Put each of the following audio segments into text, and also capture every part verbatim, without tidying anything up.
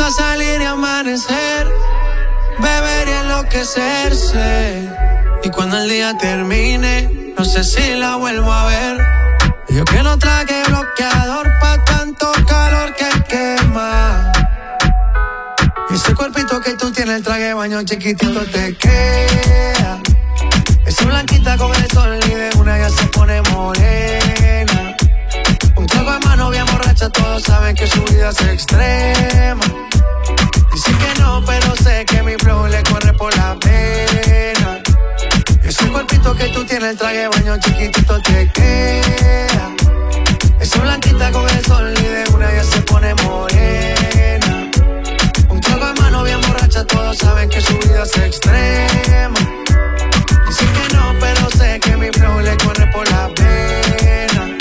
gusta salir y amanecer, beber y enloquecerse. Y cuando el día termine, no sé si la vuelvo a ver. Yo que no traje bloqueador pa' tanto calor que quema. Y ese cuerpito que tú tienes, el traje de baño chiquitito te queda. Esa blanquita con el sol y de una ya se pone morena. Un trago de mano bien borracha, todos saben que su vida es extrema. Dicen que no, pero sé que mi flow le corre por la pena. Ese cuerpito que tú tienes, el traje de baño chiquitito te queda. Esa blanquita con el sol y de una ya se pone morena. Un trago de mano bien borracha, todos saben que su vida es extrema. Dicen que no, pero sé que mi flow le corre por la pena.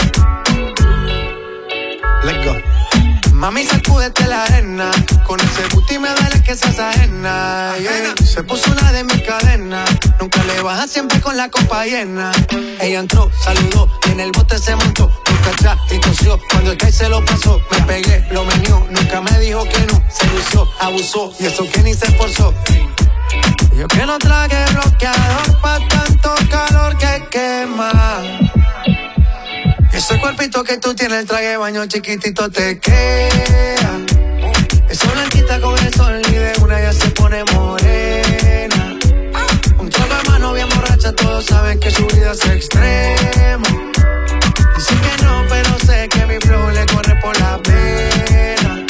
Let's go. Mami, sacúdete la arena. Con ese booty me duele que seas ajena, yeah. Se puso una de mis cadenas. Nunca le baja, siempre con la copa llena. Ella entró, saludó y en el bote se montó. Nunca atrás y tosió. Cuando el que se lo pasó, me pegué, lo menió. Nunca me dijo que no. Se lució, abusó y eso que ni se esforzó. Yo que no traje bloqueador pa' tanto calor que quema. Ese cuerpito que tú tienes, el traje de baño chiquitito te queda. Esa blanquita con el sol y de una ya se pone morena. Un trago de mano bien borracha, todos saben que su vida es extrema. Dicen que no, pero sé que mi flow le corre por la pena.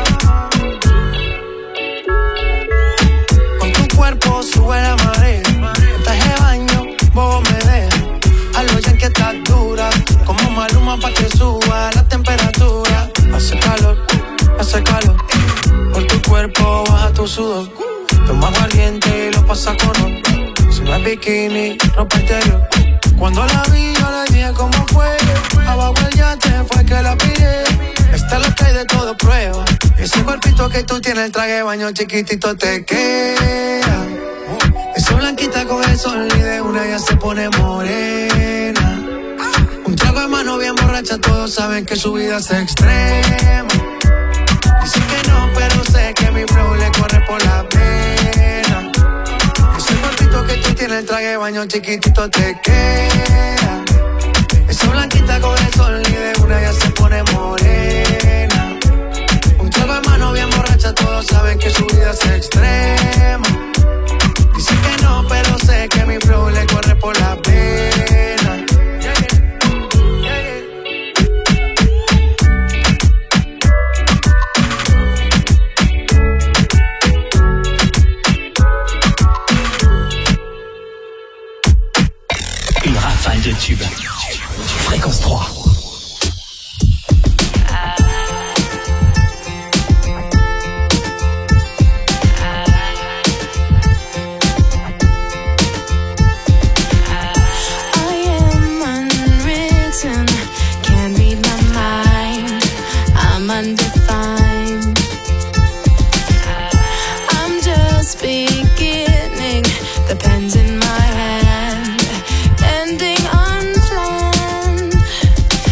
Con tu cuerpo sube la marea. El traje de baño, bobo me deja. A lo ya que estás dura, como Maluma pa' que suba la temperatura. Hace calor, hace calor. Por tu cuerpo baja tu sudor. Toma aguardiente y lo pasa con otro. Si no es bikini, ropa interior. Cuando la vi yo le dije cómo fue. Abajo el yate fue que la pillé. Esta es lo que hay de todo prueba. Ese cuerpito que tú tienes, el traje de baño chiquitito te queda. Esa blanquita con el sol y de una ya se pone morena. Un trago de mano bien borracha, todos saben que su vida es extrema. Dicen que no, pero sé que mi flow le corre por la pena. Ese cuerpito que tú tienes, el traje de baño chiquitito te queda. Esa blanquita con el sol y de una ya se pone morena. Un trago de mano bien borracha, todos saben que su vida es extrema. Dicen que no, pero sé que mi flow le corre por la pena. Une rafale de tubes. Fréquence trois. Undefined. I'm just beginning. The pen's in my hand, ending unplanned.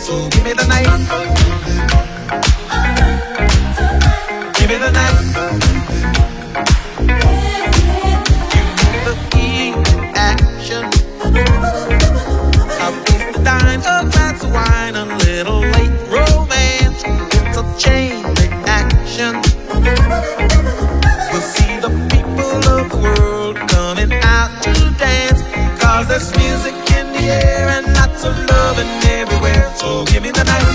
so give me the night. Give me the night. The key action. A piece to dine, a glass of wine, a little late romance. It's a chain reaction. We'll see the people of the world coming out to dance. Cause there's music in the air and lots of loving everywhere. So give me the night.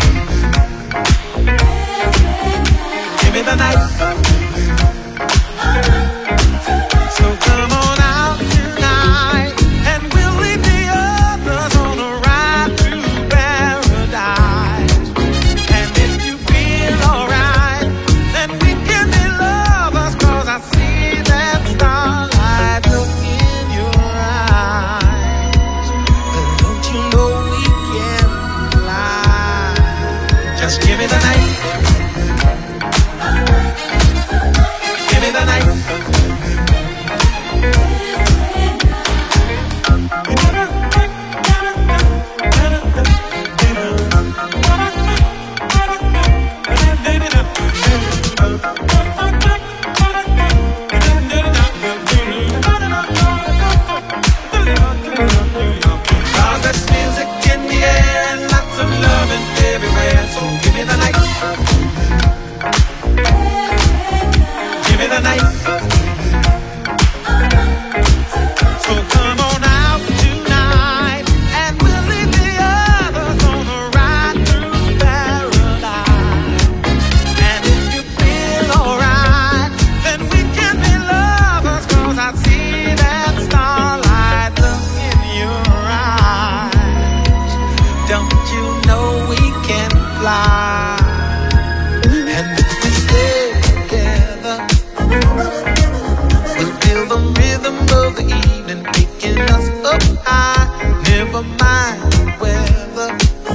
Give me the night. So come on out tonight and we'll leave the others on a ride to paradise. And if you feel alright, then we can be lovers. Cause I see that starlight look in your eyes. But don't you know we can fly? Just give me the night. Give me the night. Cause there's music in the air and lots of loving everywhere. So give me the night. Give me the night. So come on out tonight and we'll leave the others on a ride through paradise. And if you feel alright, then we can be lovers. Cause I see that starlight look in your eyes. Don't you know we can fly? And if we stay together, we'll feel the rhythm of the evening picking us up high. Never mind the weather.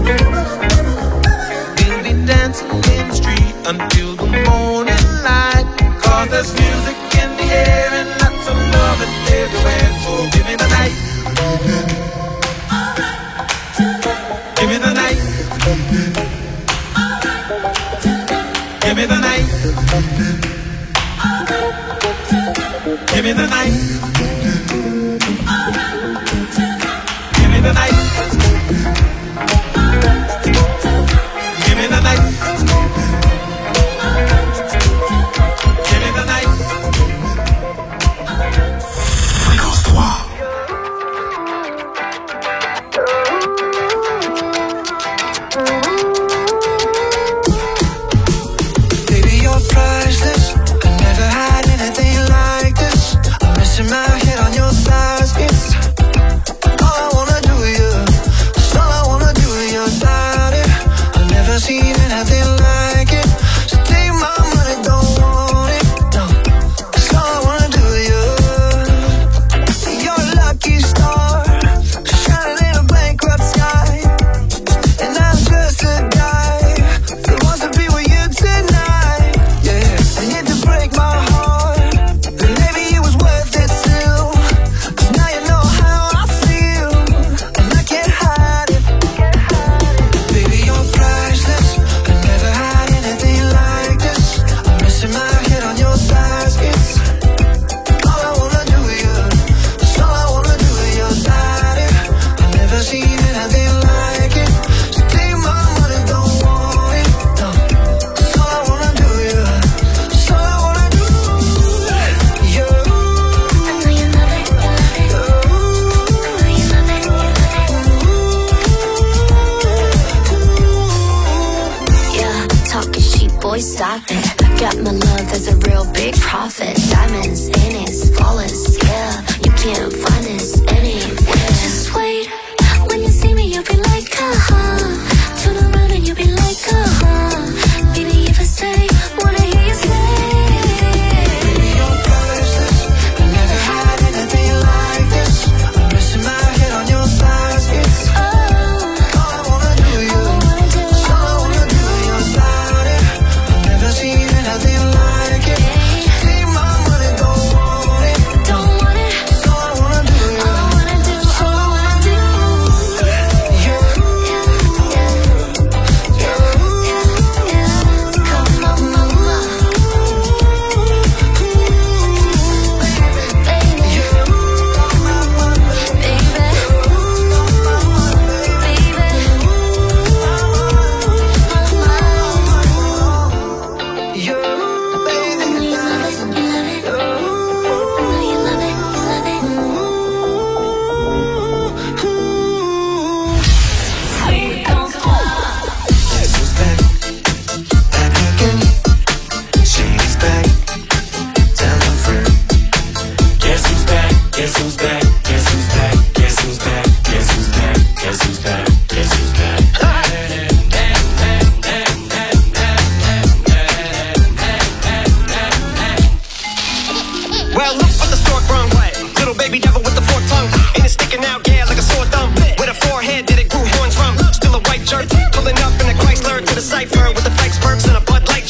We'll be dancing in the street until the morning light. Cause there's music in the air and lots of loving everywhere. So give me the night. Give me the night. Give me the night. Give me the night. Give me the night. Give me the night. Give me the night. Fréquence trois. Baby, you're priceless. I never had anything like this. I'm missing my head on your thighs. It's all I wanna do with you. It's all I wanna do with your body. I've never seen anything like it. So take my money, don't want it. No, it's all I wanna do with you. You're a lucky star, shining in a bankrupt sky. And I'm just a guy who wants to be with you tonight. Yeah, and yet to break my heart, but maybe it was worth it still. Cause now you know how I feel, and I can't hide it. Baby, you're priceless. I never had anything like this. I'm missing my head on your thighs. It's all I wanna do with you. It's all I wanna do with your body. I've never seen anything like it. So take my money, don't want it. No, it's all I wanna do with you. It's all I wanna do. You. Yeah, talking cheap, boy, stop it. Got my love as a real big profit. Diamonds in his flawless, yeah. You can't find this anywhere. Just wait, when you see me, you'll be like, uh-huh. Turn around and you'll be like, uh-huh. Baby, if I stay, wanna hear you say. Baby, you're priceless. I never had anything like this. I'm missing my head on your thighs. It's Oh, all I wanna do with you. It's all I wanna do with your body. I've never seen anything like it. So take my money, don't want it. don't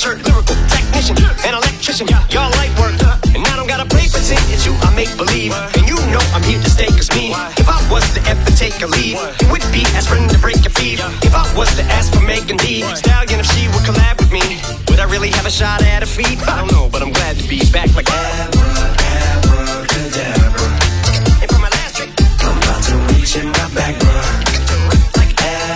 shirt, lyrical technician, an electrician, y'all light work. And I don't gotta play pretend, it's you I make believe. And you know I'm here to stay, cause me, if I was to ever take a leave, it would be aspirin to break your feet. If I was to ask for Megan D Stallion, if she would collab with me, would I really have a shot at a feat? I don't know, but I'm glad to be back like abracadabra. And for my last trick, I'm about to reach in my back, bruh. Like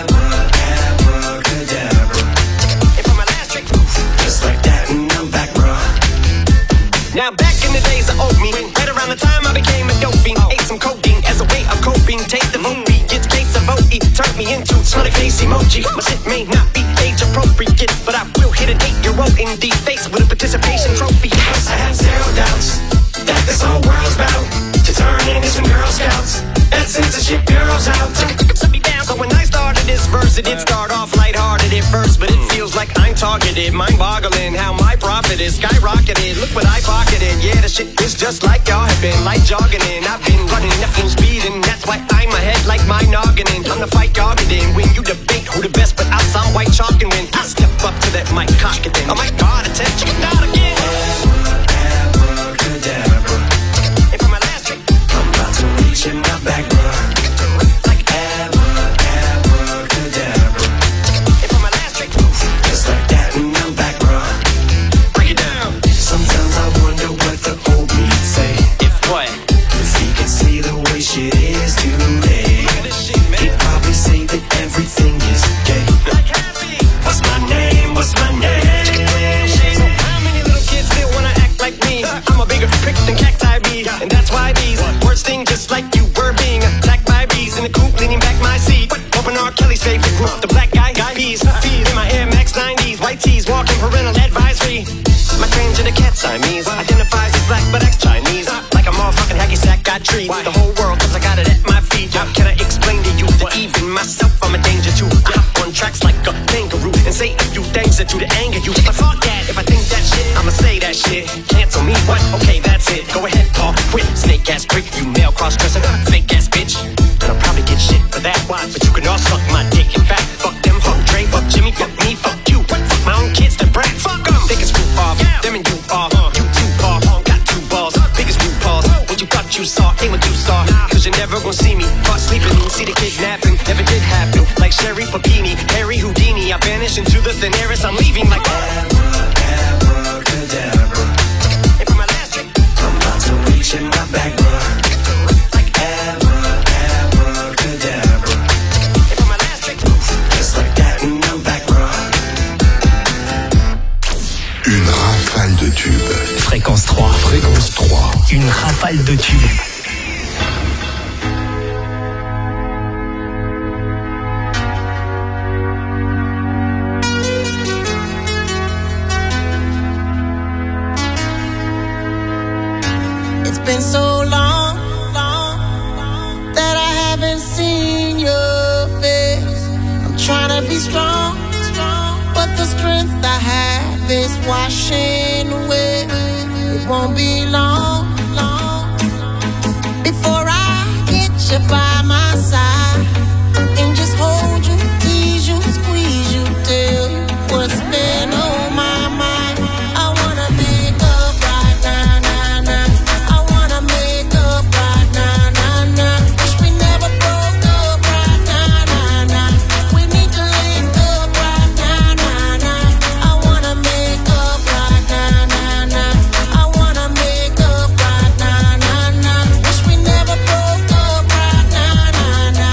abracadabra. And for my last trick, just like that, and I'm back, bruh. Now back in the days of old me, right around the time I became a dope fiend, ate some codeine as a way of coping. Take the movie, get case of O E, turned me into smiley face emoji. My shit may not be age appropriate, but I will hit an eight-year-old in the face with a participation trophy. I have zero doubts that this whole world's bout to turn into some Girl Scouts. That censorship bureau's out. Set me down. So when I started this verse, it did start off lighthearted at first, but it feels like I'm targeted, mind-boggling how my profit is skyrocketed. Look what I pocketed. Yeah, the shit is just like y'all have been, like jogging in. I've been running, nothing speeding. That's why I'm ahead like my noggin. I'm the fight y'all get in. When you debate who the best, but I sound white chalk, and when I step up to that mic, cock it then. Oh my God, attention, not again. Abracadabra. And for my last trick, I'm about to reach in my back, bruh. Like abracadabra. And for my last trick, just like that, and I'm back, bruh. Break it down. Sometimes I wonder what the old me say. If what? If he could see the way shit is today, he'd probably say that everything is gay. Like happy. What's my name? What's my name? So how many little kids still wanna act like me? I'm a bigger prick than cacti bee, and that's why these words sting just like you were being attacked by bees in the coop, leaning back my seat. Open R. Kelly's favorite group, the black guy peas. Feed in my Air Max nineties, white tees, walking parental advisory. My transgender cat Siamese identifies as black but acts Chinese. Like a motherfucking hacky sack got treat the whole world cause I got it at my feet. How can I explain to you that even myself I'm a danger to? I hop on tracks like a kangaroo and say a few things that do to anger you. But fuck that, if I think that shit, I'ma say that shit. Cancel me, what? Okay, that's it. Go ahead, Paul, quit. Snake ass prick, you male cross-dresser, fake ass bitch. And I'll probably get shit for that. Why? But you can all suck my dick. In fact, fuck them, fuck Dre, fuck Jimmy, fuck me, fuck you. Fuck my own kids, the brat. Fuck them. They can screw off. Yeah. Them and you off. Uh, you two off. Uh, got two balls. Uh, biggest blue balls. Uh, what you thought you saw ain't what you saw. Nah. Cause you're never gonna see me caught sleeping. See the kidnapping. Never did happen. Like Sherry Papini, Harry Houdini. I vanish into the thin air as I'm leaving like abracadabra. And for my last trick, I'm about to reach in my back, bruh. Like abracadabra. And for my last trick, just like that, and I'm back, bruh. Une rafale de tubes. Fréquence trois. Fréquence trois. Une rafale de tubes. It's been so long, long, long that I haven't seen your face. I'm trying to be strong, strong, but the strength I have is washing away. It won't be long, long before I get you by my side and just hold you, tease you, squeeze you, tell you what's been on my mind. I wanna make up right now, now, now. I wanna make up right now, now, now. Wish we never broke up right now, now, now. We need to link up right now, now, now. I wanna make up right now, now, now. I wanna make up right now, now, now. Wish we never broke up right now, now, now.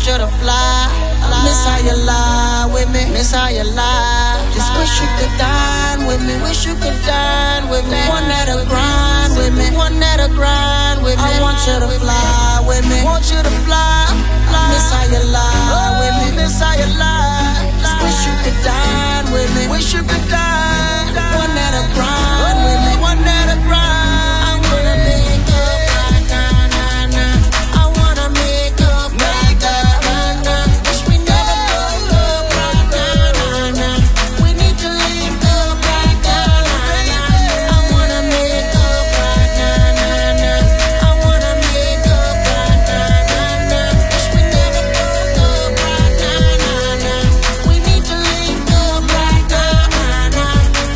want you to fly. Miss how you lie with me. Miss how you lie. Just wish you could dine with me. Wish you could dine with me. One that'll grind with me. One that'll grind with me. I want you to fly with me. Want you to fly. Miss how you lie with me. Miss how you lie. Just wish you could dine with me. Wish you could dine. One that'll grind with me. One that'll grind. I wanna make up right now, nah, nah. I wanna make up right now, nah, nah. Wish we never broke up right now, nah, nah. We need to link up right now, nah, nah. I wanna make up right now, nah, nah. I wanna make up right now, nah, nah. Wish we never broke up right now, nah, nah. We need to link up right now, nah, nah.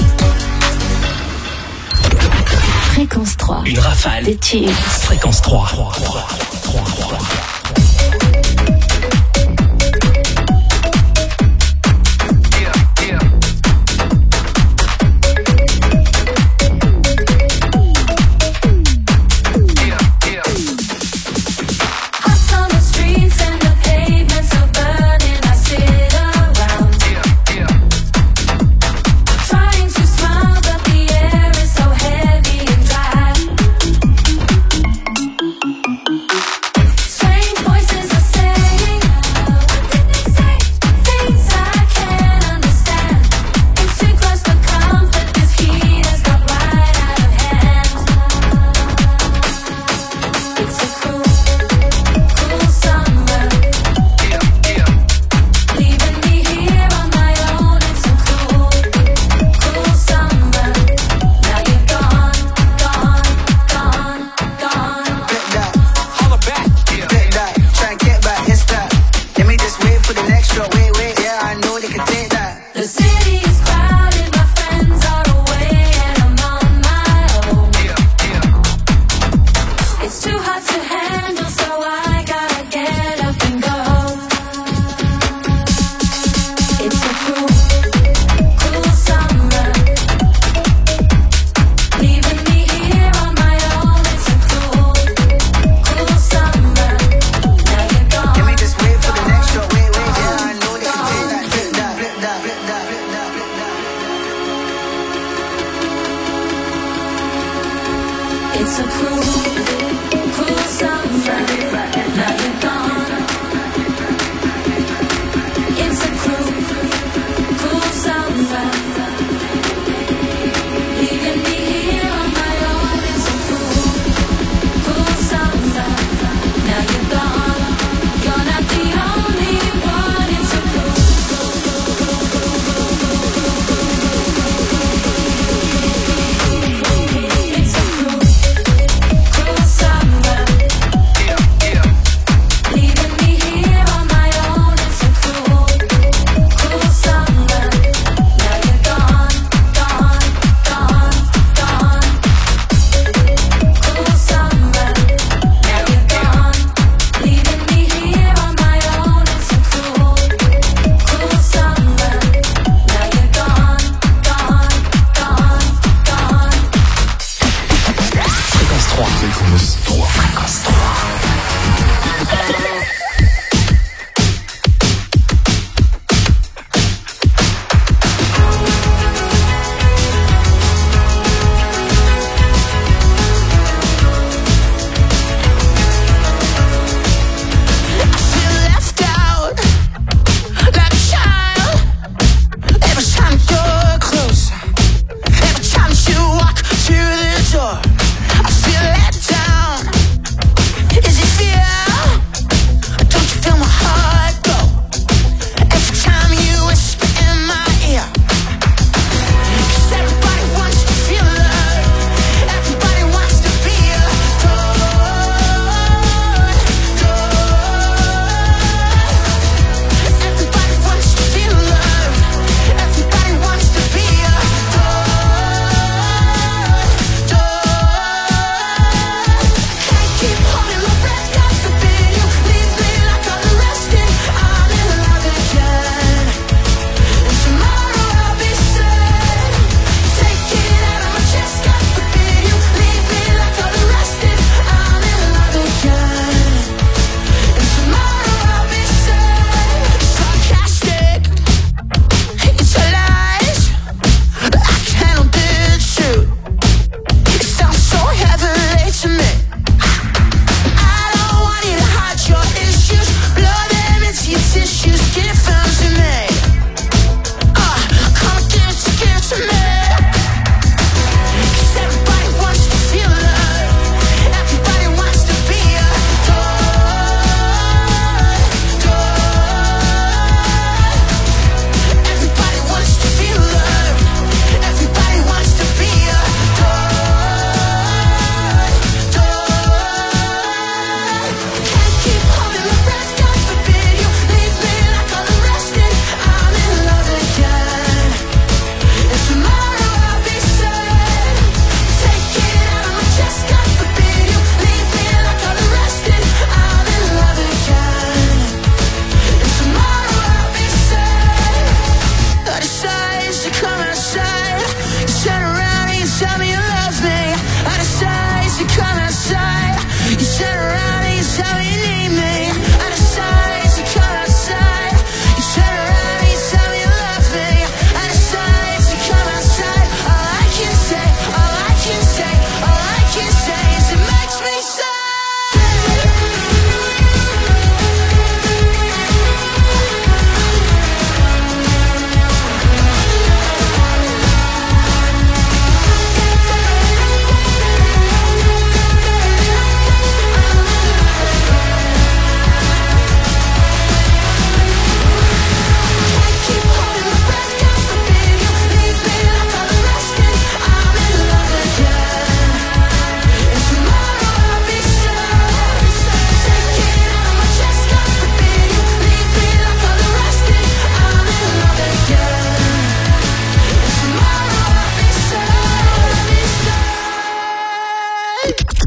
Fréquence trois. Une rafale de tubes. Fréquence trois. Is it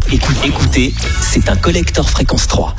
Écoute, écoutez, c'est un collector fréquence trois.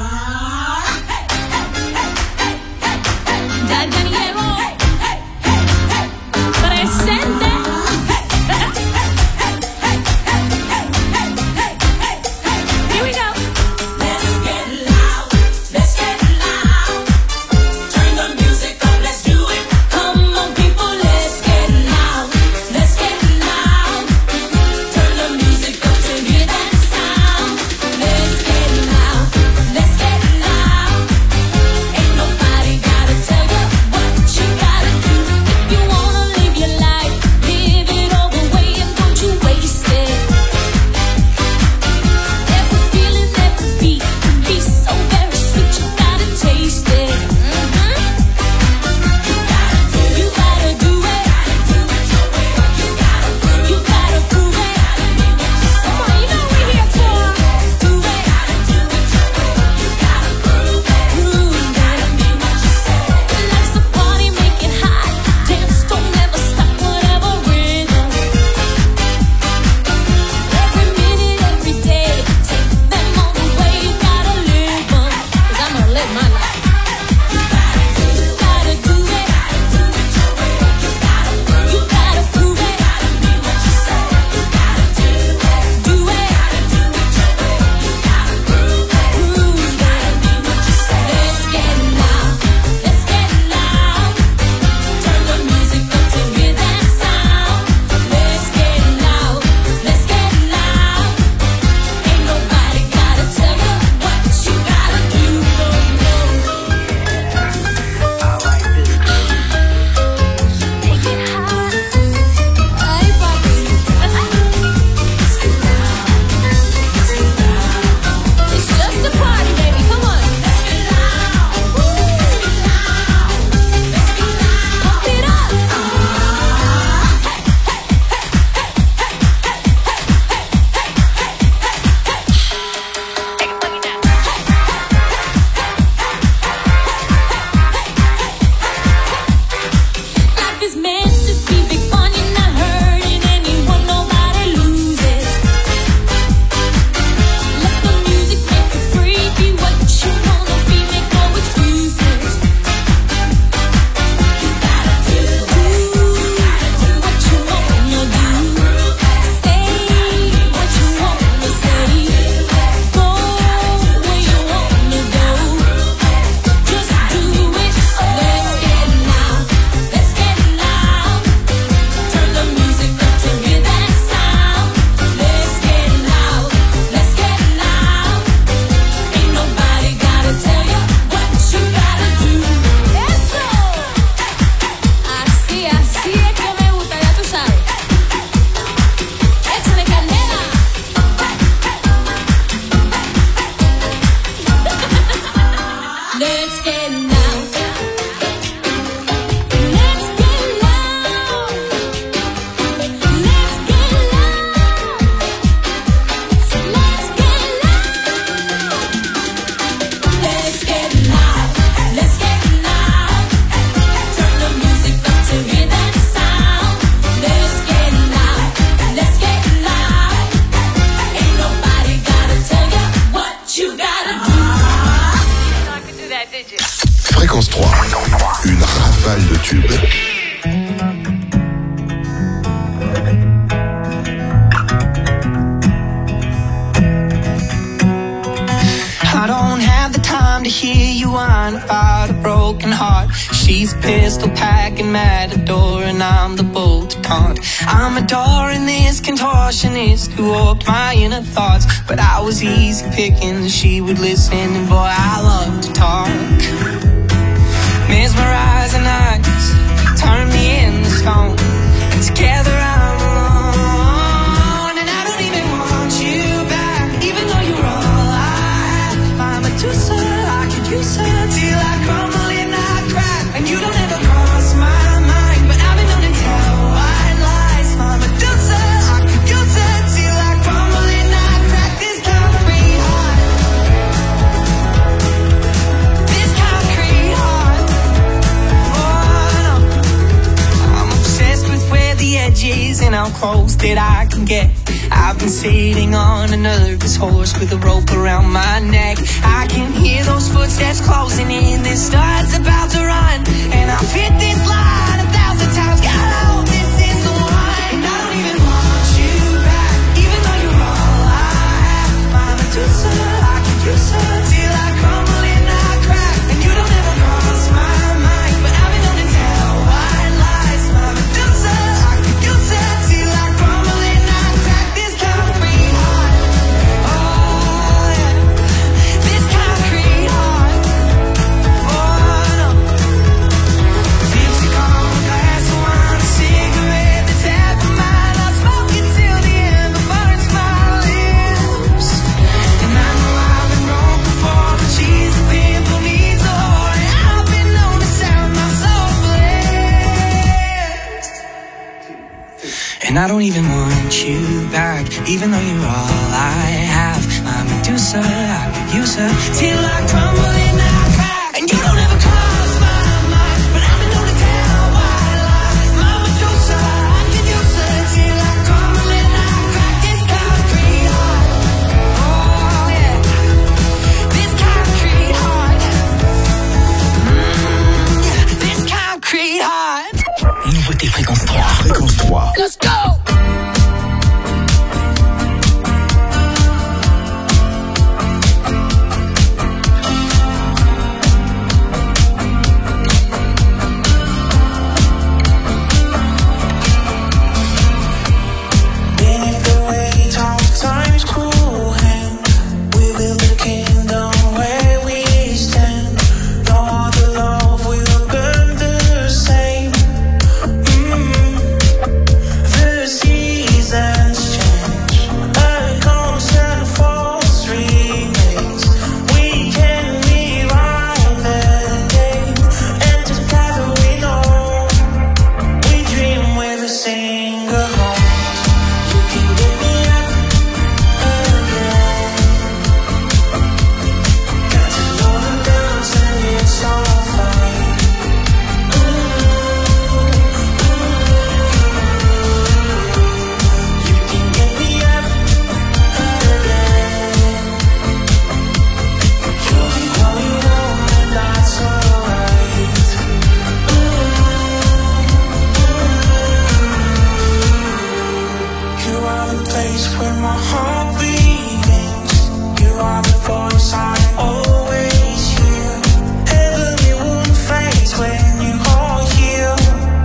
Fréquence trois, une rafale de tubes. I don't have the time to hear you whine about a broken heart. She's a pistol packing matador and I'm the bolt to taunt. I'm adoring this contortionist who warped my inner thoughts, but I was easy picking, she would listen, and boy, I love to talk. Mesmerizing eyes turn me into stone. Together I'm alone, and I don't even want you back, even though you're all I have. I'm a Medusa, I could use her till I crumble and I crack. And you don't ever cross my mind, but I've been known to tell white lies. I'm a Medusa, I could use her till I crumble and I crack. This concrete heart, this concrete heart. Oh no, I'm obsessed with where the edge is and how close that I can get. I've been sitting on a nervous horse with a rope around my neck. I can hear those footsteps closing in, this star's about to run, and I've hit this line a thousand times. God, I hope this is the one. And I don't even want you back, even though you're all I have. My Medusa, I can use her till I crumble and I crack. And you don't ever cross my mind, but I've been known to tell white lies. My Medusa, I can use her till I crumble and I crack. This concrete heart, oh yeah, this concrete heart, oh no. Lipstick on a glass of wine, a cigarette that's half a mile. I'll smoke it till the end, but burns my lips. And I know I've been wrong before, but she's a pimple needs a whore, and I've been known to sound my soul blessed. And I don't even want you back, even though you're all I have. I'm Medusa, I could use her till I crumble and I crack. And you don't ever cross my mind, but I've been known to tell white lies. My Medusa, I could use her till I crumble and I crack. This concrete heart, oh yeah, this concrete heart, mm, yeah, this concrete heart. Nouveauté Fréquence trois. Fréquence trois. Let's go. Beneath the weight of time's cruel hand, we build a kingdom where we stand. No other love will burn the same. Mm. The seasons change, a constant force remains. We can rewrite the game, and together we know we dream with a single heart. You can get me up again. Got to know the dance and it's all fine. Ooh, ooh. You can get me up again. You'll be going home and that's alright. You are the place where my heart begins. You are the voice I always hear. Heavenly wound fades when you are here.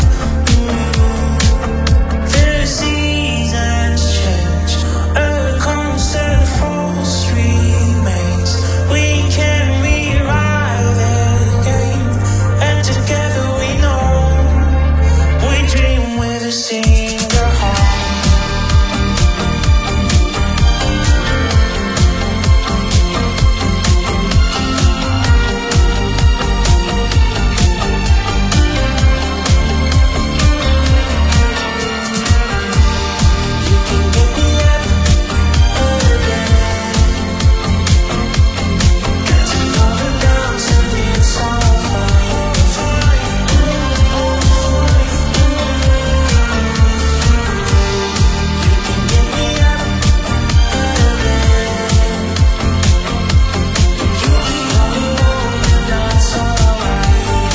Mm. The seasons change, a constant force remains. We can rewrite the game, and together we know we dream with a single heart. You can get me up again. Got to know the dance and it's all fine. You can get me up again. You'll be going home and that's alright.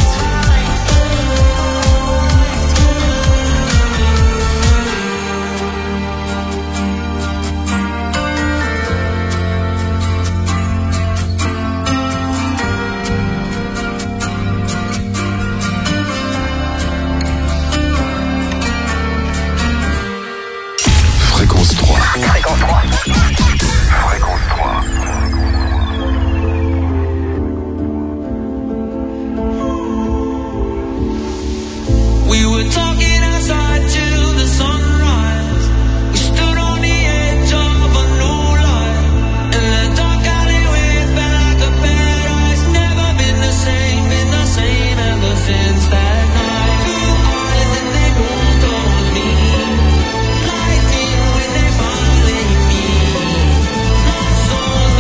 Fréquence trois. Fréquence trois. Fréquence trois. We were talking outside till the sunrise. We stood on the edge of a new light, and the dark alleyway felt like a paradise. Never been the same, been the same ever since that night. Blue eyes and they boom towards me, lightning when they finally meet. Lost souls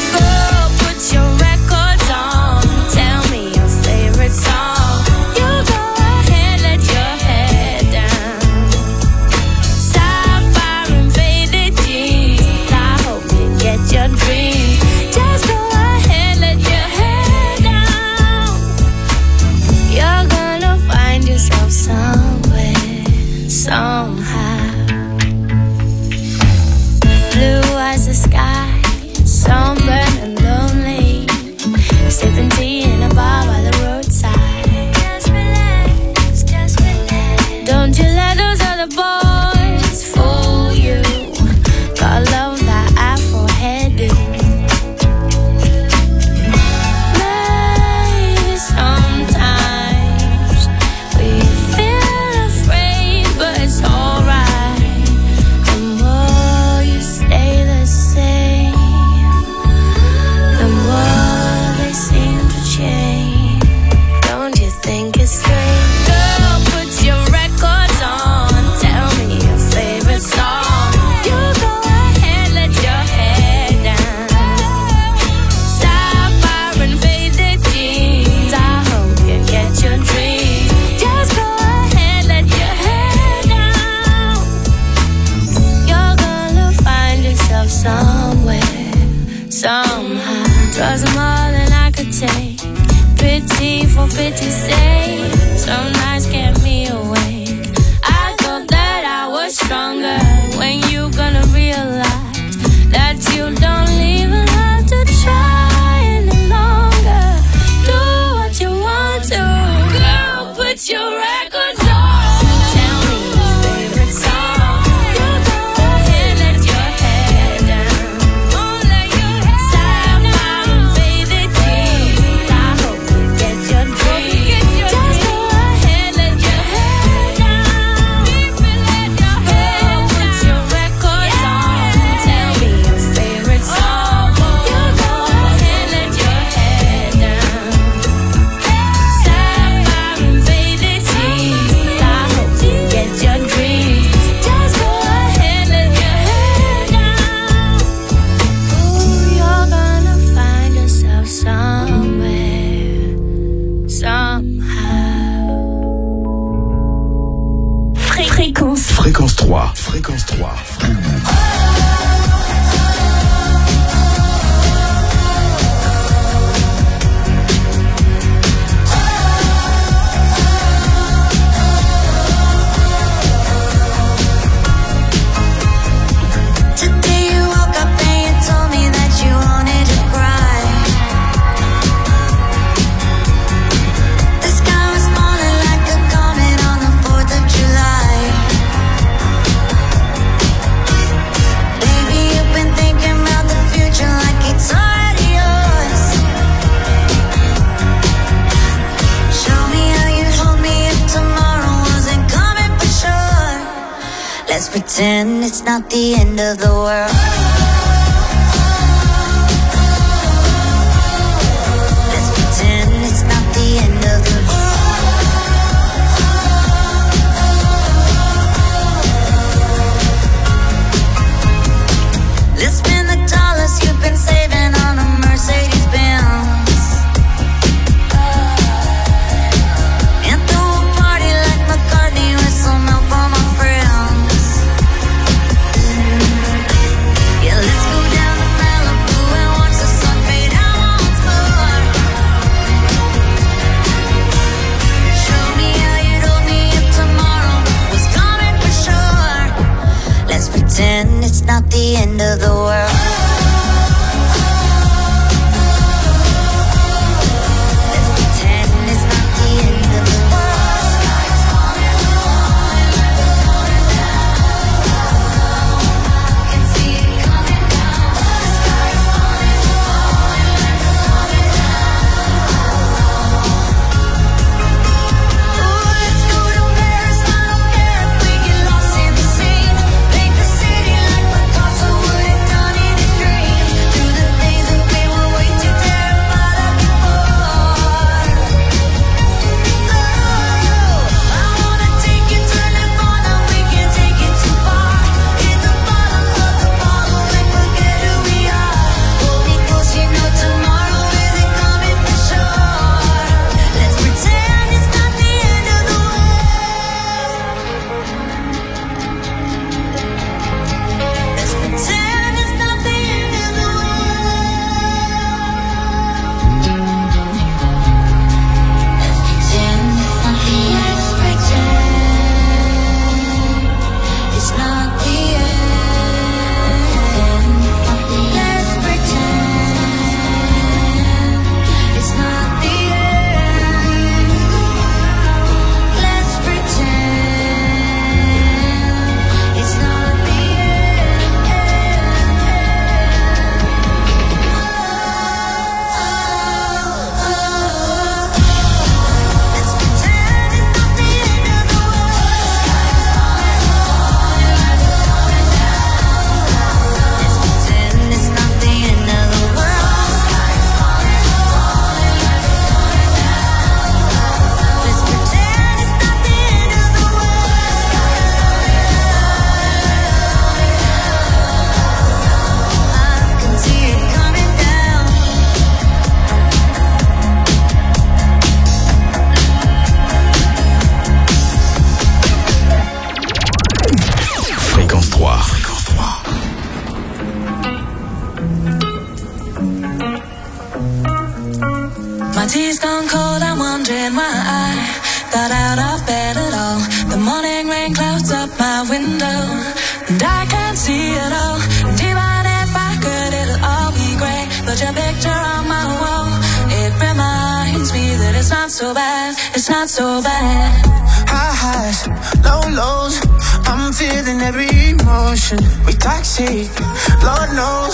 Fréquence trois. Fréquence trois. Pretend it's not the end of the world. Let's pretend it's not the end of the world. Let's spend the dollars you've been saving on a Mercedes Benz and throw a party like McCartney with some help on my friends. My tea's gone cold, I'm wondering why I got out of bed at all. The morning rain clouds up my window, and I can't see it all. And even if I could, it'll all be grey. Put your picture on my wall. It reminds me that it's not so bad, it's not so bad. High highs, low lows, I'm feeling every emotion. We toxic, Lord knows.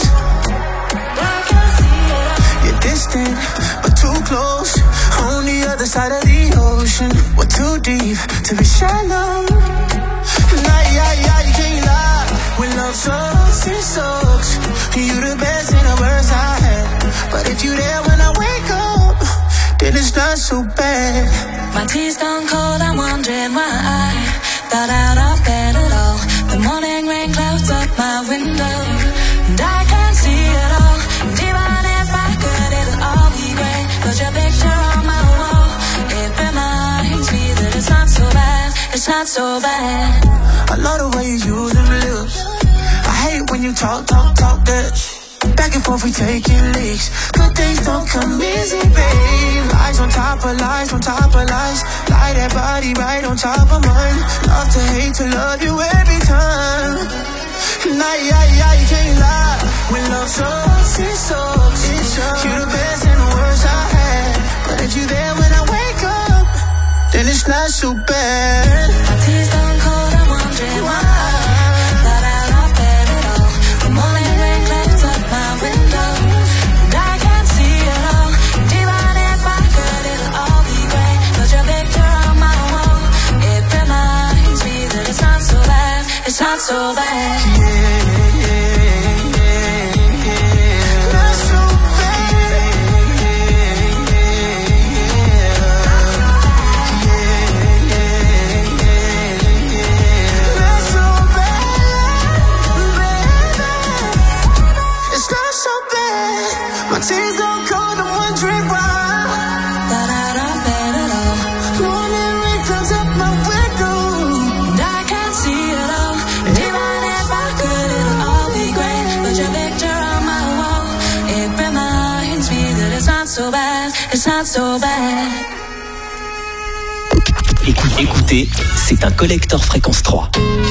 You're distant, but too close. On the other side of the ocean. We're too deep to be shallow. Nah, yeah, yeah, you can't lie. When love sucks, it sucks. You the best and the worst I had. But if you there when I wake up, then it's not so bad. My tea's gone cold, I'm wondering why I got out of bed at all. The morning rain clouds up my window, and I can't see it all. And even if I could, it'll all be grey. Put your picture on my wall. It reminds me that it's not so bad, it's not so bad. I love the way you use them lips. I hate when you talk, talk, talk that. Back and forth we taking leaks. Good things don't come easy, babe. Lies on top of lies, on top of lies. Lie that body right on top of mine. Love to hate to love you every time. Nah, yeah, yeah, you can't lie. When love sucks, it sucks. It sucks. You the best and the worst I had. But if you there when I wake up, then it's not so bad. My tea's gone cold, I'm wondering why I got out of bed at all. The morning rain clouds up my window, and I can't see it all. And even if I could, it'll all be grey. Put your picture on my wall. It reminds me that it's not so bad, it's not so bad. Yeah, yeah, yeah, yeah. Not so bad. Yeah, yeah, yeah, yeah. Not so bad, baby. It's not so bad. My tea's gone cold, I'm wondering why. Got out of bed at all. Morning rain clouds up my window, and I can't see it all. And even if I could, it'll all be grey. Put your picture on my wall. It reminds me that it's not so bad, it's not so bad. Écoutez, écoutez, c'est un collector fréquence trois.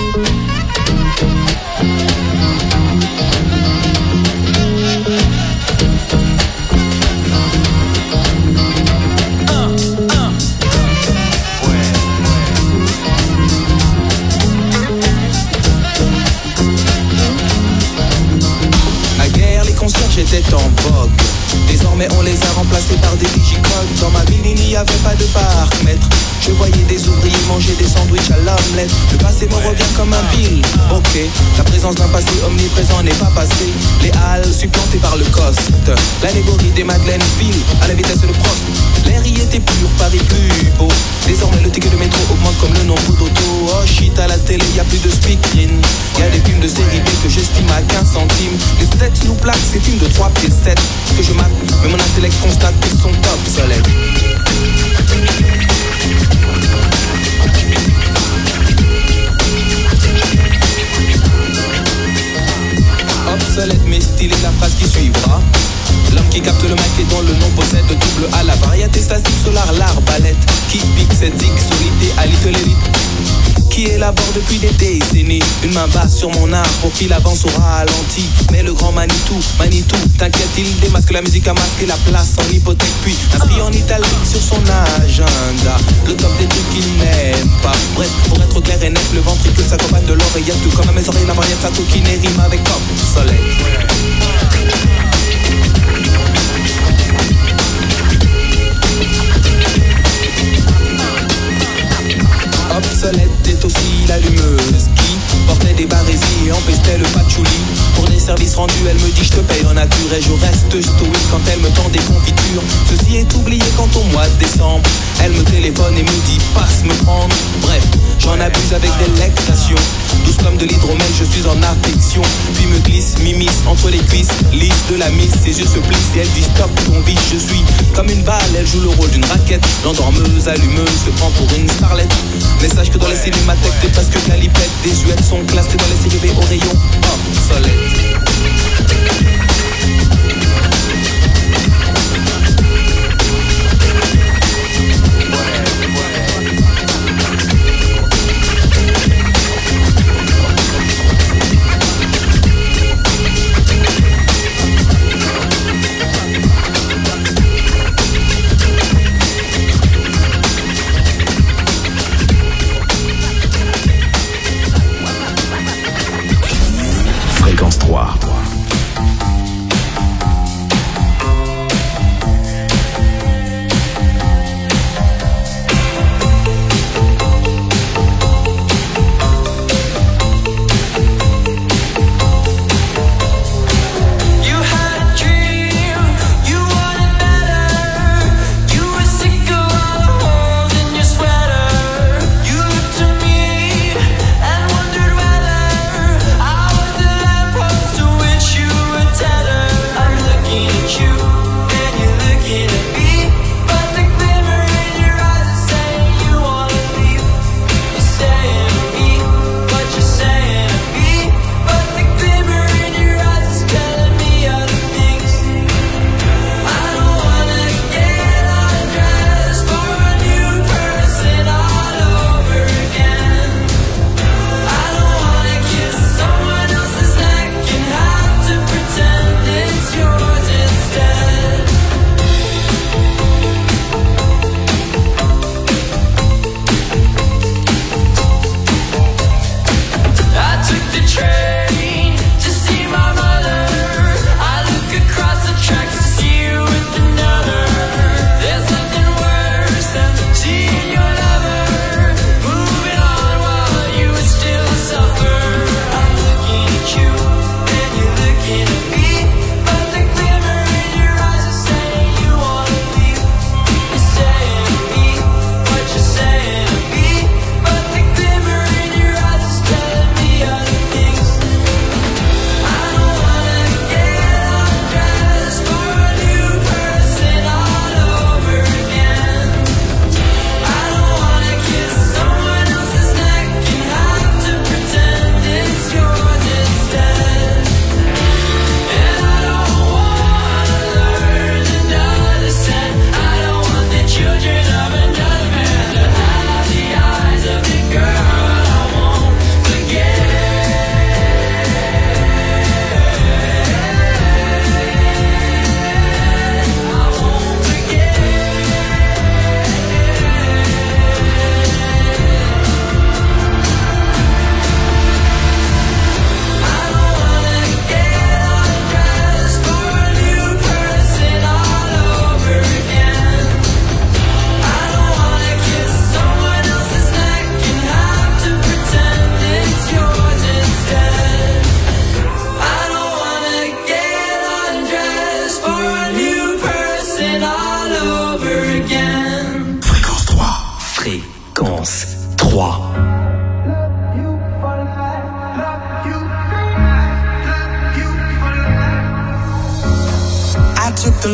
Naguère, les concierges étaient en vogue. Désormais on les a remplacés par des digicodes. Dans ma ville il n'y avait pas de parc-mètre. Je voyais des ouvriers manger des sandwichs à l'omelette. Le passé me revient comme un bill. Ok, la présence d'un passé omniprésent n'est pas passé. Les halles supplantées par le coste. L'allégorie des Madeleines ville à la vitesse de Prost. L'air y était pur, Paris plus beau. Désormais le ticket de métro augmente comme le nombre d'autos. Oh shit, à la télé y a plus de speakerine. Y a des films de série B que j'estime à quinze centimes. Les têtes nous plaquent ces films de trois pieds sept que je mate, mais mon intellect constate qu'ils sont obsolètes. Obsolète mais stylé, la phrase qui suivra. L'homme qui capte le mic et dont le nom possède double A. La variété statique solar, l'arbalète qui pique cette zig solité à little élite. Qui élabore depuis des décennies une main basse sur mon art pour qu'il avance au ralenti. Mais le grand Manitou, Manitou, t'inquiète, il démasque la musique à masquer la place en hypothèque. Puis inscrit en italique sur son agenda le top des trucs qu'il n'aime pas. Bref, pour être clair et net, le ventricule s'accompagne de l'oreillette. Tout comme à mes oreilles, la variété sa coquine et rime avec obsolète. Obsolète est aussi l'allumeuse qui portait des barésies et empestait le patchouli. Pour des services rendus, elle me dit je te paye en nature et je reste stoïque quand elle me tend des confitures. Ceci est oublié quand au mois de décembre, elle me téléphone et me dit passe me prendre. Bref, j'en abuse avec délectation. Douce comme de l'hydromel, je suis en affection. Puis me glisse, m'immisce entre les cuisses, lisse de la mise, ses yeux se plissent et elle dit stop ton vice. Je suis comme une balle, elle joue le rôle d'une raquette. L'endormeuse, allumeuse, se prend pour une starlette. Mais sache que dans les cinémathèques, t'es presque calipette. Des huettes sont classées dans les séries B au rayon obsolète.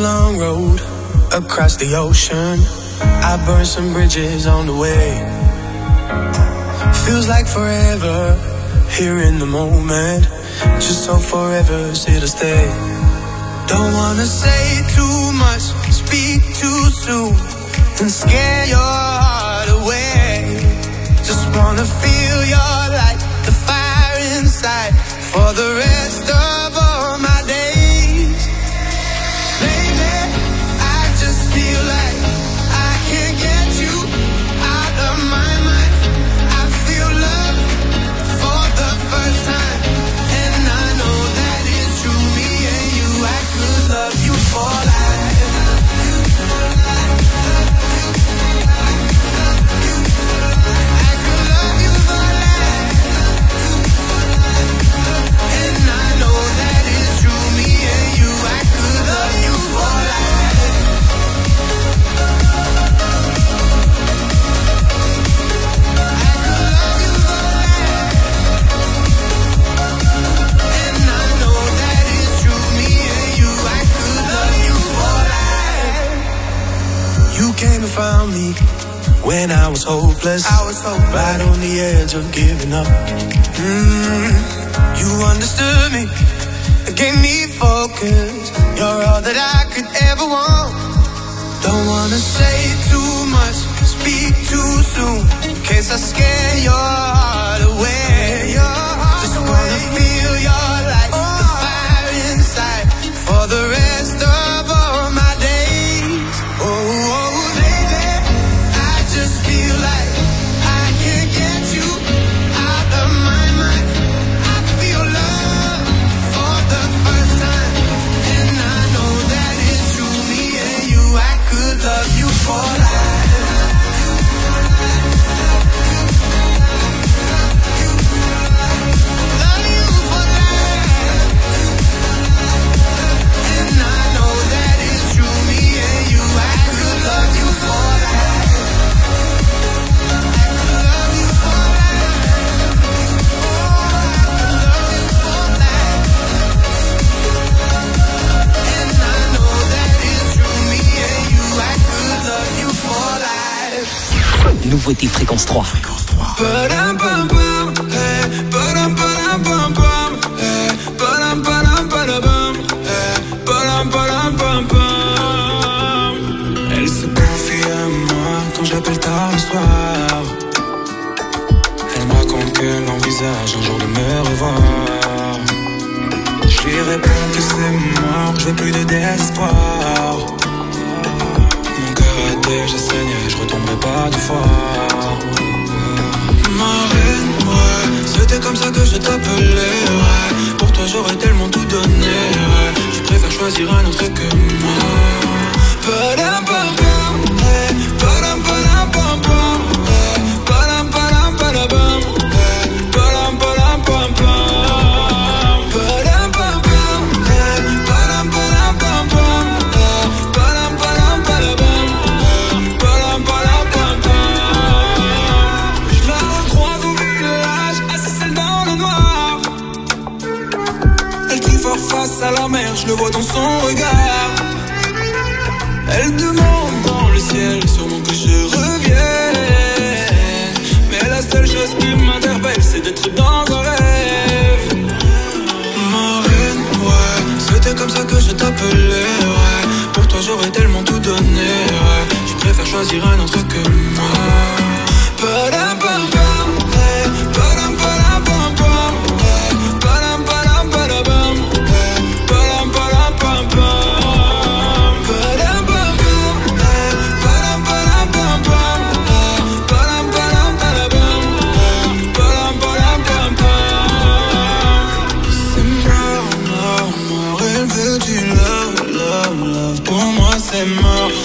long road across the ocean. I burned some bridges on the way. Feels like forever here in the moment. Just so forever's here to stay. Don't wanna say too much, speak too soon, and scare your heart away. Just wanna feel your light, the fire inside, for the rest of all my days. Baby, I just feel like I can't get you out of my mind. I feel love for the first time, and I know that it's true. Me and you, I could love you for life. I could love you for life, and I know that it's true. Me and you, I could love you for life. I could love you for life, and I know that it's true. Me and you, I could love you for life. You came and found me when I was hopeless. I was hopeless, right on the edge of giving up. Mm, you understood me, it gave me focus. You're all that I could ever want. Don't wanna say too much, speak too soon, in case I scare your heart away. Just wanna feel your light, the fire inside, for the rest of all my days. Oh, oh, baby, I just feel like I can't get you out of my mind. I feel love for the first time, and I know that it's true. Me and you, I could love you for life. Love you for life, and I know that it's true. Me and you, I could love you for life. I could love you for life. Oh, I could love you for life, and I know that it's true. Me and you, I could love you for life. Nouveauté Fréquence trois. Ba-dum, bum, bum, hey. Ba-dum, ba-dum, bum, bum, hey. Ba-dum, ba-dum, ba-da-bum, hey. Ba-dum, ba-dum, bum, bum. Elle se confie à moi quand j'appelle tard le soir. Elle me raconte qu'elle envisage un jour de me revoir. Je lui réponds que c'est mort, je veux plus de désespoir. Mon cœur a déjà saigné, je retomberai pas deux fois. Marine, ouais, c'était comme ça que je t'appelais, ouais. Pour toi j'aurais tellement tout donné, ouais. Je préfère choisir un autre que moi. Padam, padam, hey. Padam, padam, pam, pam, hey. Padam, padam, padabam, hey. Padam, padam, pam, pam. Padam, pam, pam, hey. Padam, padam, pam, pam, hey. Padam, padam, padabam, hey. Padam, padam, pam, pam. Je la recroise au village, assise seule dans le noir. Elle crie fort face à la mer, je le vois dans son regard. Elle demande dans le ciel, sûrement que je revienne. Mais la seule chose qui m'interpelle, c'est d'être dans un rêve. Marine, ouais, c'était comme ça que je t'appelais, ouais. Pour toi j'aurais tellement tout donné, ouais. Je préfère choisir un autre que moi. Padam, pam, pam, hey. Padam, padam, pam, pam, hey. Padam, padam, padabam, hey. Padam, padam, pam, pam. Padam, pam, pam, hey. Padam, padam, pam, pam, hey. Padam, padam, padabam, hey. Padam, padam, pam, pam. C'est mort, mort, mort, elle veut du love, love, love. Pour moi c'est mort,